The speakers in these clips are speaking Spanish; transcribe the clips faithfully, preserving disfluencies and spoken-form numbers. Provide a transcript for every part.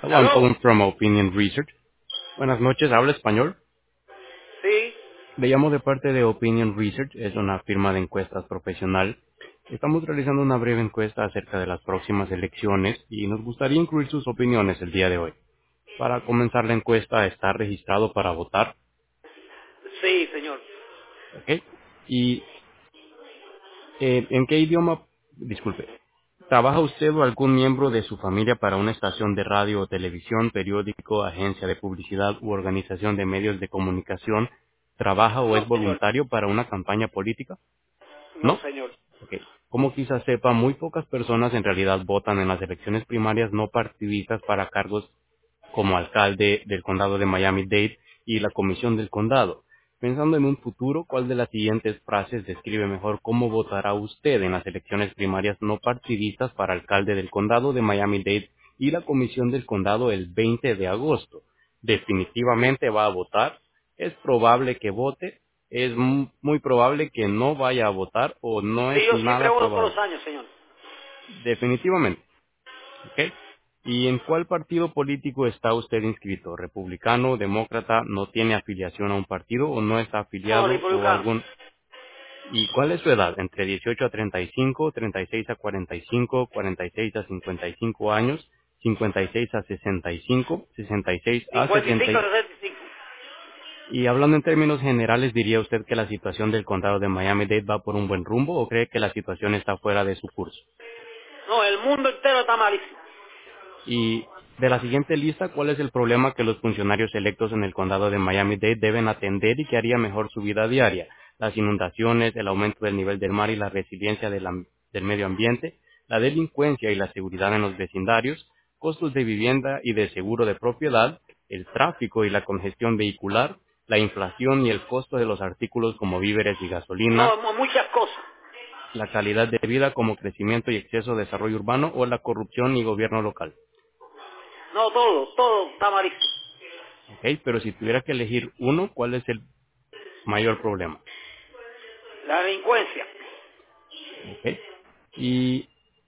Hello, I'm ¿Aló? calling from Opinion Research. Buenas noches, ¿habla español? Sí. Le llamo de parte de Opinion Research, es una firma de encuestas profesional. Estamos realizando una breve encuesta acerca de las próximas elecciones y nos gustaría incluir sus opiniones el día de hoy. Para comenzar la encuesta, ¿está registrado para votar? Sí, señor. ¿Ok? ¿Y eh, en qué idioma, disculpe, trabaja usted o algún miembro de su familia para una estación de radio o televisión, periódico, agencia de publicidad u organización de medios de comunicación? ¿Trabaja o es No, señor. voluntario para una campaña política? No, ¿No? señor. Ok. Como quizás sepa, muy pocas personas en realidad votan en las elecciones primarias no partidistas para cargos como alcalde del condado de Miami-Dade y la comisión del condado. Pensando en un futuro, ¿cuál de las siguientes frases describe mejor cómo votará usted en las elecciones primarias no partidistas para alcalde del condado de Miami-Dade y la comisión del condado el veinte de agosto? Definitivamente va a votar, es probable que vote, es mu- muy probable que no vaya a votar o no Sí, es yo siempre nada voto todos probable. los años, señor. Definitivamente. ¿Ok? ¿Y en cuál partido político está usted inscrito? ¿Republicano, demócrata, no tiene afiliación a un partido o no está No, afiliado o republicano. algún... ¿Y cuál es su edad? ¿Entre dieciocho a treinta y cinco, treinta y seis a cuarenta y cinco, cuarenta y seis a cincuenta y cinco años, cincuenta y seis a sesenta y cinco, sesenta y seis a cincuenta y sesenta cinco a y... sesenta y cinco. Y hablando en términos generales, ¿diría usted que la situación del condado de Miami-Dade va por un buen rumbo o cree que la situación está fuera de su curso? No, el mundo entero está malísimo. Y de la siguiente lista, ¿cuál es el problema que los funcionarios electos en el condado de Miami-Dade deben atender y que haría mejor su vida diaria? Las inundaciones, el aumento del nivel del mar y la resiliencia del, am- del medio ambiente, la delincuencia y la seguridad en los vecindarios, costos de vivienda y de seguro de propiedad, el tráfico y la congestión vehicular, la inflación y el costo de los artículos como víveres y gasolina, No, mu- muchas cosas. la calidad de vida como crecimiento y exceso de desarrollo urbano o la corrupción y gobierno local. No, todo, todo está malísimo. ¿Ok? Pero si tuviera que elegir uno, ¿cuál es el mayor problema? La delincuencia. ¿Ok? Y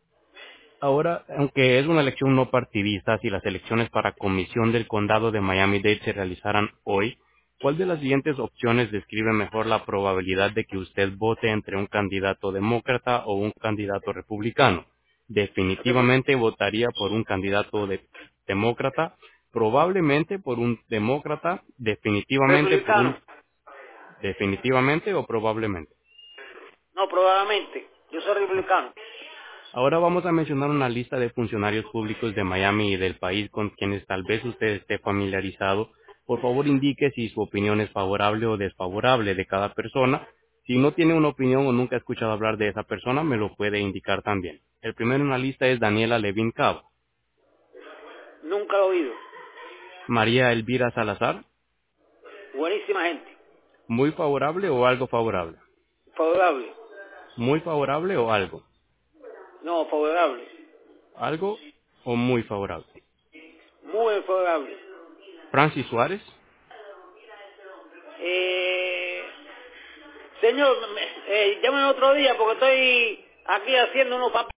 ahora, aunque es una elección no partidista, si las elecciones para comisión del condado de Miami-Dade se realizaran hoy, ¿cuál de las siguientes opciones describe mejor la probabilidad de que usted vote entre un candidato demócrata o un candidato republicano? Repu- Definitivamente votaría por un candidato de- demócrata, probablemente por un demócrata, definitivamente por un republicano. definitivamente o probablemente. No, probablemente. Yo soy republicano. Ahora vamos a mencionar una lista de funcionarios públicos de Miami y del país con quienes tal vez usted esté familiarizado. Por favor, indique si su opinión es favorable o desfavorable de cada persona. Si no tiene una opinión o nunca ha escuchado hablar de esa persona, me lo puede indicar también. El primero en la lista es Daniela Levin Cabo. Nunca lo he oído. María Elvira Salazar, Buenísima gente. muy favorable o algo favorable. Favorable. Muy favorable o algo. No, favorable. Algo o muy favorable. Muy favorable. Francis Suárez, Eh, señor, me- eh, llámeme otro día porque estoy aquí haciendo unos papeles.